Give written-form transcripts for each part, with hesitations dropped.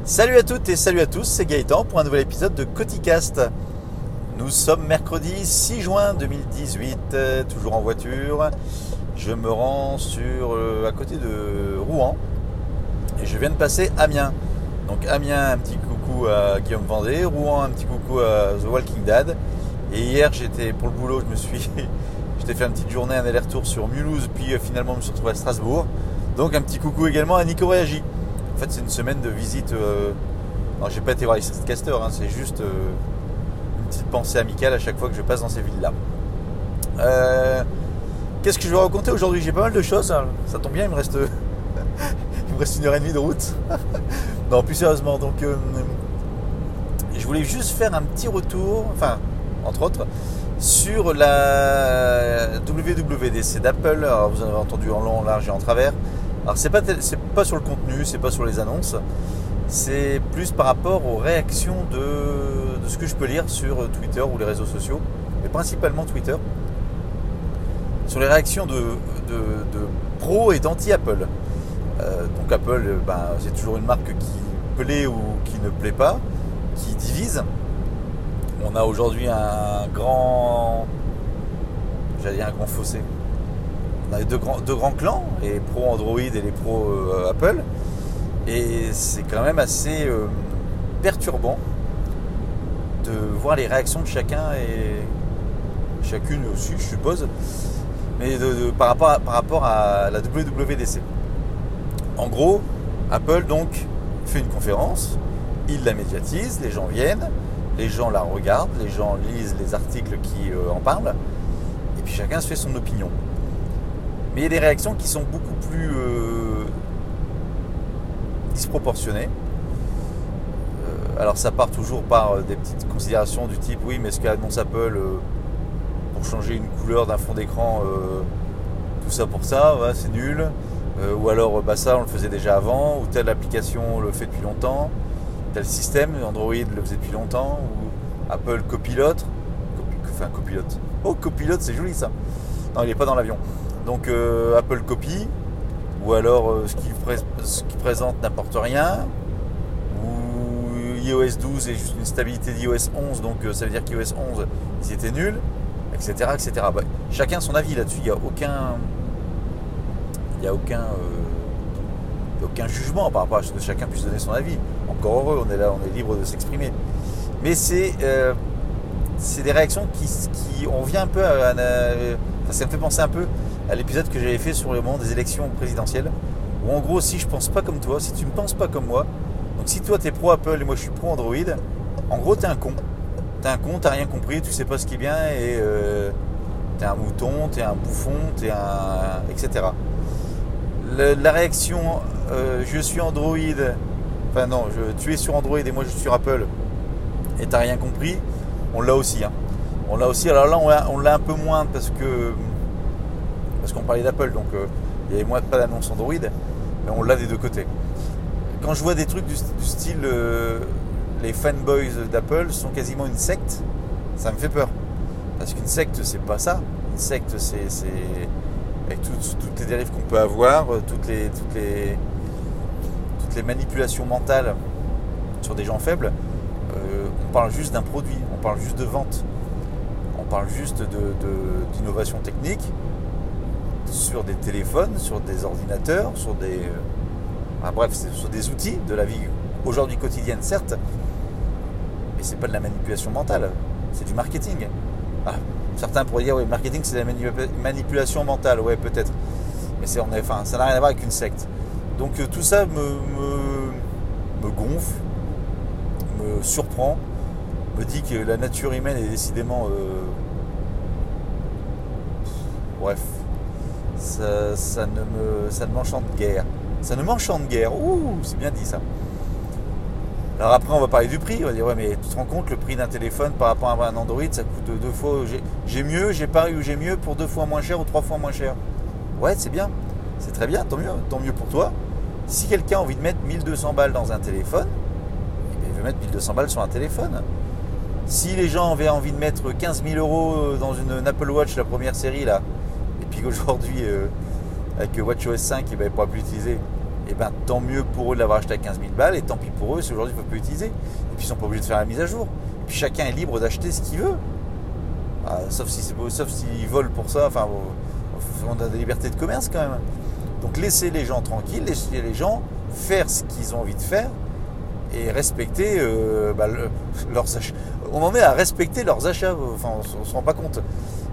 Salut à toutes et salut à tous, c'est Gaëtan pour un nouvel épisode de Coticast. Nous sommes mercredi 6 juin 2018, toujours en voiture. Je me rends à côté de Rouen et je viens de passer Amiens. Donc Amiens, un petit coucou à Guillaume Vendée, Rouen, un petit coucou à The Walking Dead. Et hier, j'étais pour le boulot, j'étais fait une petite journée, un aller-retour sur Mulhouse, puis finalement je me suis retrouvé à Strasbourg. Donc un petit coucou également à Nico Réagi. En fait, c'est une semaine de visite. Non, j'ai pas été voir les streetcasters, c'est juste une petite pensée amicale à chaque fois que je passe dans ces villes-là. Qu'est-ce que je vais raconter aujourd'hui? J'ai pas mal de choses. Ça tombe bien, il me reste 1h30 de route. Non, plus sérieusement. Donc, je voulais juste faire un petit retour, entre autres, sur la WWDC d'Apple. Alors, vous en avez entendu en long, en large et en travers. Alors c'est pas sur le contenu, c'est pas sur les annonces, c'est plus par rapport aux réactions de ce que je peux lire sur Twitter ou les réseaux sociaux, mais principalement Twitter, sur les réactions de pro et d'anti-Apple. Donc Apple, c'est toujours une marque qui plaît ou qui ne plaît pas, qui divise. On a aujourd'hui un grand fossé. On a deux grands clans, les pro Android et les pro Apple. Et c'est quand même assez perturbant de voir les réactions de chacun et chacune aussi, je suppose, mais par rapport à la WWDC. En gros, Apple donc fait une conférence, il la médiatise, les gens viennent, les gens la regardent, les gens lisent les articles qui en parlent, et puis chacun se fait son opinion. Mais il y a des réactions qui sont beaucoup plus disproportionnées. Alors ça part toujours par des petites considérations du type oui, mais ce qu'annonce Apple pour changer une couleur d'un fond d'écran, tout ça pour ça, ouais, c'est nul. Ou alors ça on le faisait déjà avant, ou telle application le fait depuis longtemps, tel système, Android le faisait depuis longtemps, ou Apple copilote. Copilote. Oh, copilote, c'est joli ça. Non, il n'est pas dans l'avion. Donc Apple copie, ou alors ce qui présente n'importe rien, ou iOS 12 est juste une stabilité d'iOS 11, donc ça veut dire qu'iOS 11 c'était nul, etc. etc. Chacun son avis là-dessus, il n'y a aucun jugement par rapport à ce que chacun puisse donner son avis. Encore heureux, on est là, on est libre de s'exprimer. Mais c'est des réactions qui on vient un peu ça me fait penser un peu à l'épisode que j'avais fait sur le moment des élections présidentielles, où en gros, si je pense pas comme toi, si tu ne penses pas comme moi, donc si toi t'es pro Apple et moi je suis pro Android, en gros t'es un con, t'as rien compris, tu sais pas ce qui est bien et t'es un mouton, t'es un bouffon, etc. La réaction je suis Android, tu es sur Android et moi je suis sur Apple et t'as rien compris, on l'a aussi. On l'a aussi, alors là on l'a un peu moins parce qu'on parlait d'Apple, donc il n'y avait pas d'annonce Android, mais on l'a des deux côtés. Quand je vois des trucs du style les fanboys d'Apple sont quasiment une secte, ça me fait peur. Parce qu'une secte, c'est pas ça. Une secte, c'est avec toutes les dérives qu'on peut avoir, toutes les manipulations mentales sur des gens faibles. On parle juste d'un produit, on parle juste de vente. On parle juste d'innovation technique sur des téléphones, sur des ordinateurs, sur sur des outils de la vie aujourd'hui quotidienne, certes, mais c'est pas de la manipulation mentale, c'est du marketing. Certains pourraient dire oui, le marketing c'est de la manipulation mentale, ouais peut-être, mais ça n'a rien à voir avec une secte. Donc tout ça me gonfle, me surprend, me dit que la nature humaine est décidément ça ne m'enchante guère. Ça ne m'enchante guère. Ouh, c'est bien dit ça. Alors après on va parler du prix, on va dire ouais mais tu te rends compte le prix d'un téléphone par rapport à un Android ça coûte 2 fois, j'ai mieux, j'ai pareil ou j'ai mieux pour 2 fois moins cher ou 3 fois moins cher. Ouais c'est bien, c'est très bien, tant mieux pour toi. Si quelqu'un a envie de mettre 1200 balles dans un téléphone, il veut mettre 1200 balles sur un téléphone. Si les gens avaient envie de mettre 15 000 € dans une Apple Watch, la première série là, et puis qu'aujourd'hui avec WatchOS 5 ils ne pouvaient pas plus l'utiliser, et ben tant mieux pour eux de l'avoir acheté à 15 000 balles, et tant pis pour eux si aujourd'hui ils ne peuvent plus utiliser. Et puis ils sont pas obligés de faire la mise à jour. Et puis chacun est libre d'acheter ce qu'il veut. Sauf s'ils volent pour ça, enfin on a des libertés de commerce quand même. Donc laissez les gens tranquilles, laissez les gens faire ce qu'ils ont envie de faire et respecter leurs achats. On en est à respecter leurs achats, enfin on se rend pas compte.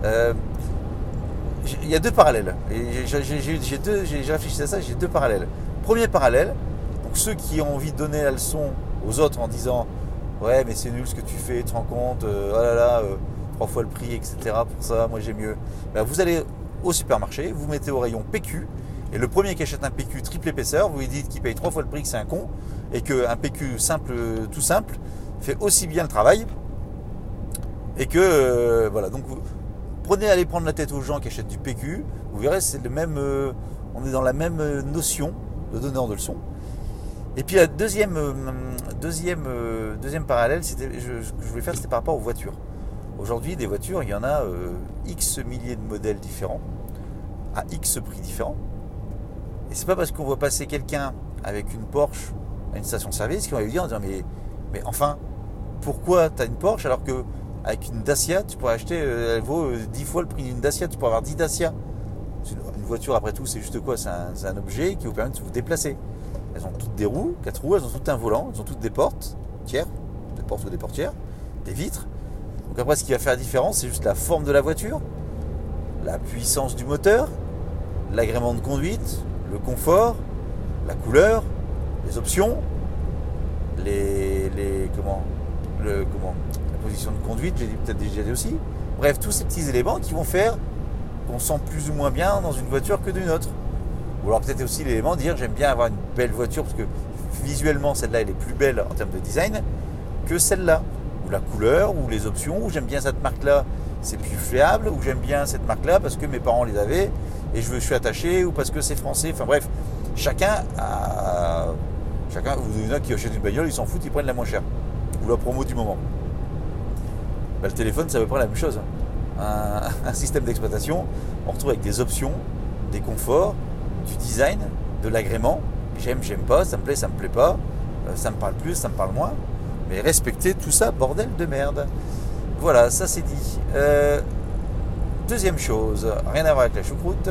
Il y a deux parallèles. Et j'ai réfléchi à ça, j'ai deux parallèles. Premier parallèle, donc ceux qui ont envie de donner la leçon aux autres en disant ouais mais c'est nul ce que tu fais, tu te rends compte, oh là là, 3 fois le prix, etc. Pour ça, moi j'ai mieux. Ben, vous allez au supermarché, vous mettez au rayon PQ, et le premier qui achète un PQ triple épaisseur, vous lui dites qu'il paye 3 fois le prix, que c'est un con, et qu'un PQ simple, tout simple, fait aussi bien le travail, et que voilà. Donc vous allez prendre la tête aux gens qui achètent du PQ, vous verrez c'est le même, on est dans la même notion de donneur de leçons. Et puis la deuxième parallèle, ce que je voulais faire, c'était par rapport aux voitures. Aujourd'hui, des voitures, il y en a X milliers de modèles différents, à X prix différents. Et c'est pas parce qu'on voit passer quelqu'un avec une Porsche à une station-service qu'on va lui dire mais enfin, pourquoi tu as une Porsche alors que avec une Dacia, tu pourrais acheter, elle vaut 10 fois le prix d'une Dacia, tu pourrais avoir 10 Dacia. Une voiture, après tout, c'est juste quoi? C'est un objet qui vous permet de vous déplacer. Elles ont toutes des roues, 4 roues, elles ont toutes un volant, elles ont toutes des portes, des portes ou des portières, des vitres. Donc après, ce qui va faire la différence, c'est juste la forme de la voiture, la puissance du moteur, l'agrément de conduite, le confort, la couleur, les options, la position de conduite, j'ai peut-être déjà dit aussi. Bref, tous ces petits éléments qui vont faire qu'on sent plus ou moins bien dans une voiture que d'une autre. Ou alors peut-être aussi l'élément de dire j'aime bien avoir une belle voiture parce que visuellement celle-là elle est plus belle en termes de design que celle-là. Ou la couleur, ou les options, ou j'aime bien cette marque-là, c'est plus fiable, ou j'aime bien cette marque-là parce que mes parents les avaient et je suis attaché, ou parce que c'est français. Enfin bref, chacun, vous il y en a qui achètent une bagnole, ils s'en foutent, ils prennent la moins chère. Ou la promo du moment. Le téléphone, c'est à peu près la même chose. Un système d'exploitation, on retrouve avec des options, des conforts, du design, de l'agrément. J'aime pas, ça me plaît pas, ça me parle plus, ça me parle moins. Mais respectez tout ça, bordel de merde. Voilà, ça c'est dit. Deuxième chose, rien à voir avec la choucroute.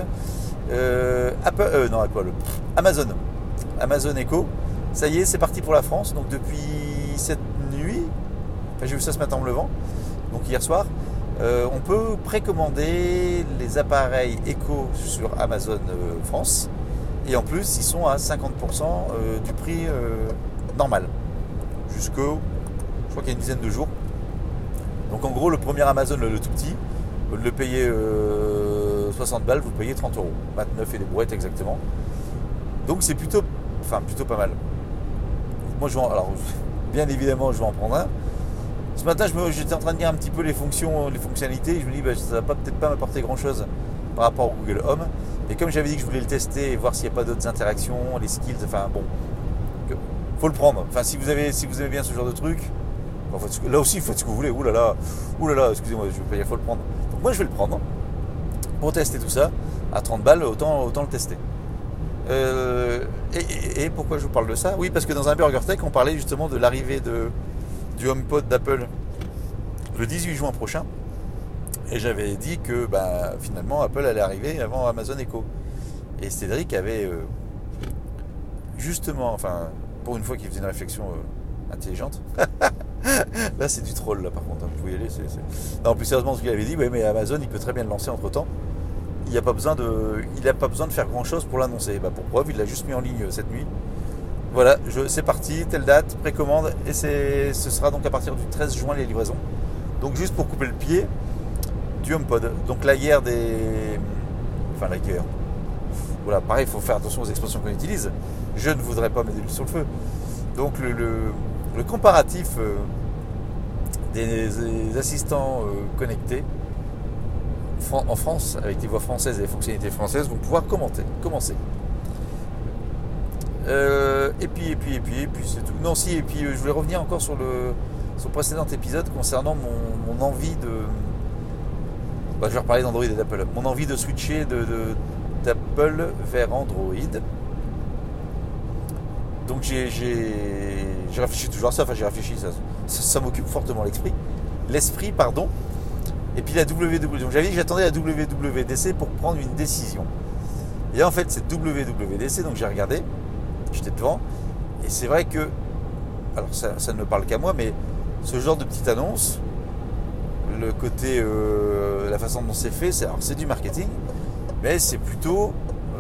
Amazon. Amazon Echo. Ça y est, c'est parti pour la France. Donc depuis cette nuit, j'ai vu ça ce matin en me levant, donc hier soir, on peut précommander les appareils Echo sur Amazon France. Et en plus, ils sont à 50% du prix normal. Je crois qu'il y a une dizaine de jours. Donc en gros, le premier Amazon, le tout petit, au lieu de le payer 60 balles, vous le payez 30 €. 29 et des brouettes exactement. Donc c'est plutôt pas mal. Moi, bien évidemment, je vais en prendre un. Ce matin, j'étais en train de dire un petit peu les fonctionnalités. Je me dis, ça va peut-être pas m'apporter grand-chose par rapport au Google Home. Et comme j'avais dit que je voulais le tester et voir s'il n'y a pas d'autres interactions, les skills, enfin bon, faut le prendre. Enfin, si vous aimez bien ce genre de truc, là aussi, faites ce que vous voulez. Ouh là là, excusez-moi, il faut le prendre. Donc moi, je vais le prendre pour tester tout ça. À 30 balles, autant le tester. Et pourquoi je vous parle de ça? Oui, parce que dans un Burger Tech, on parlait justement de l'arrivée du HomePod d'Apple le 18 juin prochain. Et j'avais dit que finalement, Apple allait arriver avant Amazon Echo. Et Cédric avait justement, enfin, pour une fois qu'il faisait une réflexion intelligente. Là, c'est du troll, là, par contre. Vous pouvez y aller. Non, plus sérieusement, ce qu'il avait dit, ouais, mais Amazon, il peut très bien le lancer entre temps. Il n'a pas besoin de faire grand chose pour l'annoncer. Pour preuve, il l'a juste mis en ligne cette nuit. Voilà, c'est parti, telle date, précommande, et ce sera donc à partir du 13 juin les livraisons. Donc juste pour couper le pied du HomePod. Donc la guerre. Voilà, pareil, il faut faire attention aux expressions qu'on utilise. Je ne voudrais pas mettre de l'huile sur le feu. Donc le comparatif des assistants connectés en France, avec des voix françaises et des fonctionnalités françaises, vont pouvoir commencer. Et puis c'est tout. Non, si, et puis je voulais revenir encore sur le précédent épisode concernant mon envie de. Je vais reparler d'Android et d'Apple. Mon envie de switcher d'Apple vers Android. Donc j'ai réfléchi toujours à ça, enfin j'ai réfléchi, ça m'occupe fortement l'esprit, pardon. Et puis la WWDC, donc j'avais dit que j'attendais la WWDC pour prendre une décision. Et là en fait cette WWDC, donc j'ai regardé, j'étais devant, et c'est vrai que, alors ça ne me parle qu'à moi, mais ce genre de petite annonce, le côté, la façon dont c'est fait, c'est du marketing, mais c'est plutôt,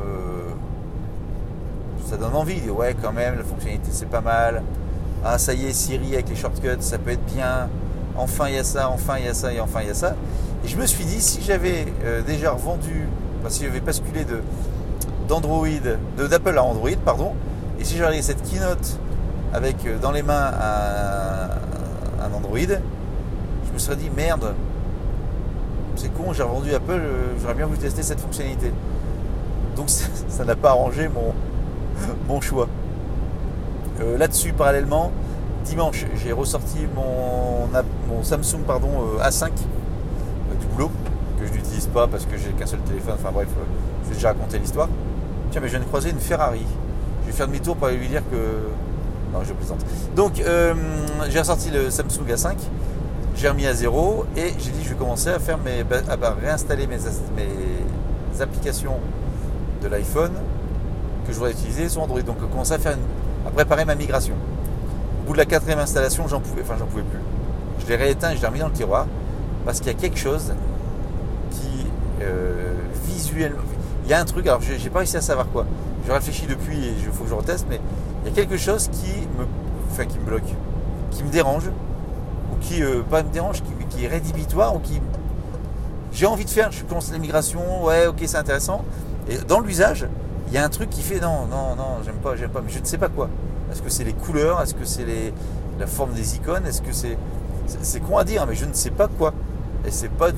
ça donne envie, ouais quand même, la fonctionnalité c'est pas mal, ah ça y est Siri avec les shortcuts, ça peut être bien, enfin il y a ça, enfin il y a ça, et enfin il y a ça. Et je me suis dit, si j'avais déjà revendu, enfin si j'avais basculé d'Apple à Android, pardon, et si j'avais cette keynote avec dans les mains un Android, je me serais dit merde, c'est con, j'ai revendu Apple, j'aurais bien voulu tester cette fonctionnalité. Donc ça n'a pas arrangé mon choix. Là-dessus, parallèlement, dimanche, j'ai ressorti mon Samsung A5 du boulot, que je n'utilise pas parce que j'ai qu'un seul téléphone, enfin bref, je vais déjà raconter l'histoire. Tiens, mais je viens de croiser une Ferrari. Je vais faire demi-tour pour aller lui dire que... Non, je plaisante. Donc, j'ai ressorti le Samsung A5, j'ai remis à zéro et j'ai dit je vais commencer à faire réinstaller mes applications de l'iPhone que je voudrais utiliser sur Android. Donc, commencer à préparer ma migration. Au bout de la 4e installation, j'en pouvais plus. Je l'ai rééteint et je l'ai remis dans le tiroir parce qu'il y a quelque chose qui visuellement, il y a un truc, alors j'ai pas réussi à savoir quoi. Je réfléchis depuis et il faut que je reteste, mais il y a quelque chose qui me bloque, qui me dérange, ou qui pas me dérange, qui est rédhibitoire, ou qui j'ai envie de faire. Je commence la migration, ouais, ok, c'est intéressant. Et dans l'usage, il y a un truc qui fait non, j'aime pas, mais je ne sais pas quoi. Est-ce que c'est les couleurs? Est-ce que c'est la forme des icônes? Est-ce que c'est con à dire, mais je ne sais pas quoi. Et c'est pas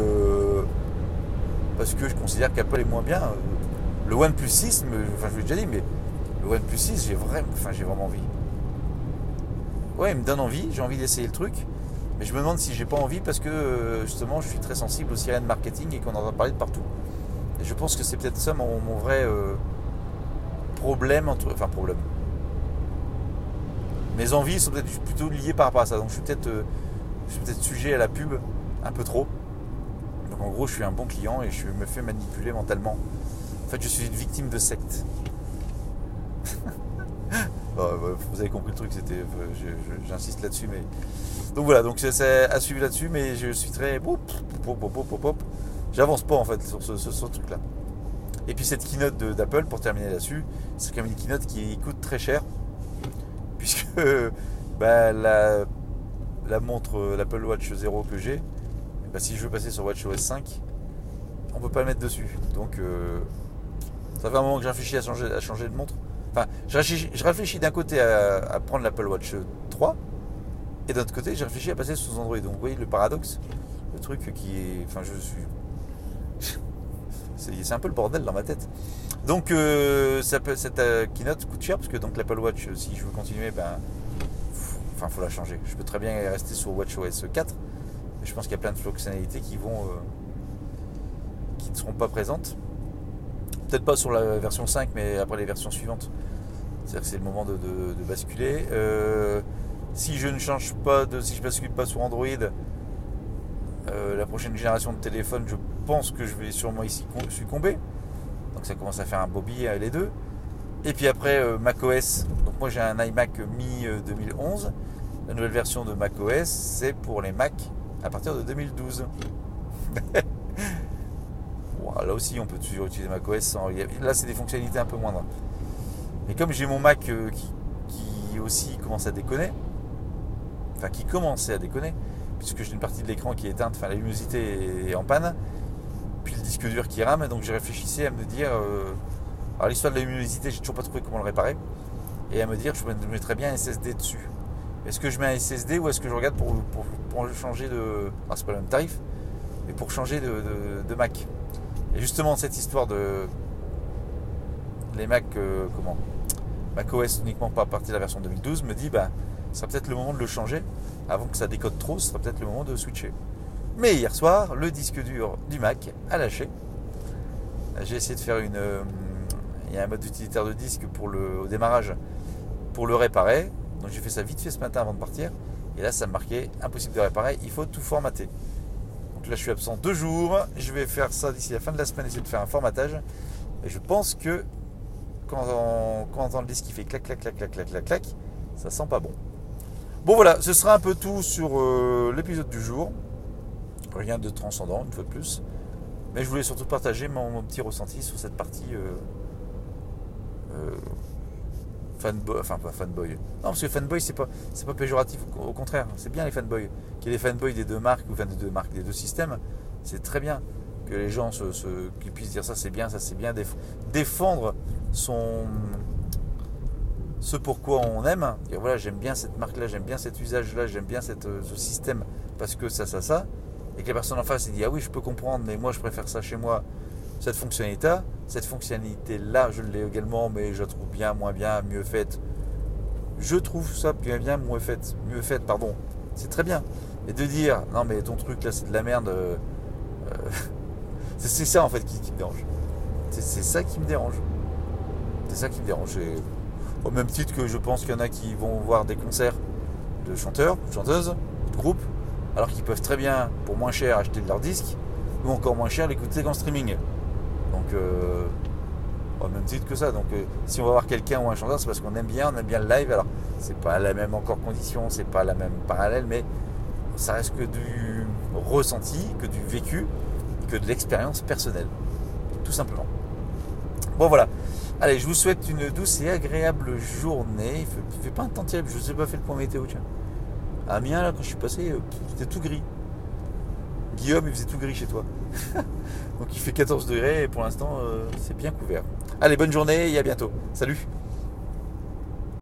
parce que je considère qu'Apple est moins bien. Le OnePlus 6, je vous l'ai déjà dit, mais le OnePlus 6, j'ai vraiment envie. Ouais, il me donne envie, j'ai envie d'essayer le truc, mais je me demande si j'ai pas envie parce que justement je suis très sensible aux sirènes marketing et qu'on en entend parler de partout. Et je pense que c'est peut-être ça mon vrai problème. Mes envies sont peut-être plutôt liées par rapport à ça. Donc je suis peut-être sujet à la pub un peu trop. Donc en gros je suis un bon client et je me fais manipuler mentalement. En fait je suis une victime de secte. Vous avez compris le truc, j'insiste là-dessus, mais donc voilà, donc c'est à suivre là-dessus, mais je suis très j'avance pas en fait sur ce truc-là. Et puis cette keynote d'Apple, pour terminer là-dessus, c'est quand même une keynote qui coûte très cher, puisque la montre, l'Apple Watch 0 que j'ai, si je veux passer sur WatchOS 5, on peut pas le mettre dessus. Donc ça fait un moment que j'ai réfléchi à changer de montre. Enfin, je réfléchis d'un côté à prendre l'Apple Watch 3 et d'un autre côté, j'ai réfléchi à passer sous Android. Donc, vous voyez le paradoxe, le truc qui est... Enfin, c'est un peu le bordel dans ma tête. Donc, cette keynote coûte cher parce que donc l'Apple Watch, si je veux continuer, faut la changer. Je peux très bien rester sur WatchOS 4. Mais je pense qu'il y a plein de fonctionnalités qui ne seront pas présentes. Peut-être pas sur la version 5, mais après les versions suivantes. C'est-à-dire que c'est le moment de basculer. Si je bascule pas sur Android, la prochaine génération de téléphone, je pense que je vais sûrement ici succomber. Donc ça commence à faire un bobby les deux. Et puis après macOS. Donc moi j'ai un iMac mi-2011. La nouvelle version de macOS, c'est pour les Mac à partir de 2012. Là aussi on peut toujours utiliser macOS là c'est des fonctionnalités un peu moindres, mais comme j'ai mon Mac qui aussi commence à déconner, qui commençait à déconner puisque j'ai une partie de l'écran qui est éteinte, la luminosité est en panne, puis le disque dur qui rame, donc j'ai réfléchissais à me dire alors l'histoire de la luminosité, j'ai toujours pas trouvé comment le réparer, et à me dire je mettrais bien un SSD dessus. Est-ce que je mets un SSD ou est-ce que je regarde pour changer de... Alors c'est pas le même tarif, mais pour changer de Mac. Et justement, cette histoire de les Mac, macOS uniquement pas à partir de la version 2012, me dit, ce sera peut-être le moment de le changer. Avant que ça décode trop, ce sera peut-être le moment de switcher. Mais hier soir, le disque dur du Mac a lâché. J'ai essayé de faire il y a un mode utilitaire de disque au démarrage. pour le réparer. Donc j'ai fait ça vite fait ce matin avant de partir. Et là, ça me marquait impossible de réparer, il faut tout formater. Donc là, je suis absent 2 jours. Je vais faire ça d'ici la fin de la semaine, essayer de faire un formatage. Et je pense que quand on entend le disque qui fait clac, clac, clac, clac, clac, clac, clac, ça sent pas bon. Bon voilà, ce sera un peu tout sur l'épisode du jour. Rien de transcendant, une fois de plus. Mais je voulais surtout partager mon petit ressenti sur cette partie fanboy, enfin pas fanboy. Non, parce que fanboy c'est pas péjoratif, au contraire, c'est bien les fanboys. Qu'il y ait des fanboys des deux marques, ou enfin des deux marques, des deux systèmes, c'est très bien. Que les gens qui puissent dire ça c'est bien, défendre ce pourquoi on aime. Et voilà, j'aime bien cette marque-là, j'aime bien cet usage-là, j'aime bien ce système parce que ça. Et que la personne en face elle dit ah oui je peux comprendre, mais moi je préfère ça chez moi. Cette fonctionnalité-là, je l'ai également, mais je la trouve bien, moins bien, mieux faite. Je trouve ça bien, mieux faite, pardon. C'est très bien. Et de dire, non mais ton truc là c'est de la merde, c'est ça en fait qui me dérange. C'est ça qui me dérange. C'est ça qui me dérange. Et au même titre que je pense qu'il y en a qui vont voir des concerts de chanteurs, de chanteuses, de groupes, alors qu'ils peuvent très bien, pour moins cher, acheter de leur disque, ou encore moins cher, l'écouter en streaming. Donc, au même titre que ça. Donc, si on va voir quelqu'un ou un chanteur, c'est parce qu'on aime bien le live. Alors, c'est pas la même encore condition, c'est pas la même parallèle, mais ça reste que du ressenti, que du vécu, que de l'expérience personnelle, tout simplement. Bon, voilà. Allez, je vous souhaite une douce et agréable journée. Il fait pas un temps terrible, je ne sais pas fait le point météo, tiens. À Amiens, là, quand je suis passé, c'était tout gris. Guillaume, il faisait tout gris chez toi. Donc il fait 14 degrés et pour l'instant, c'est bien couvert. Allez, bonne journée et à bientôt. Salut!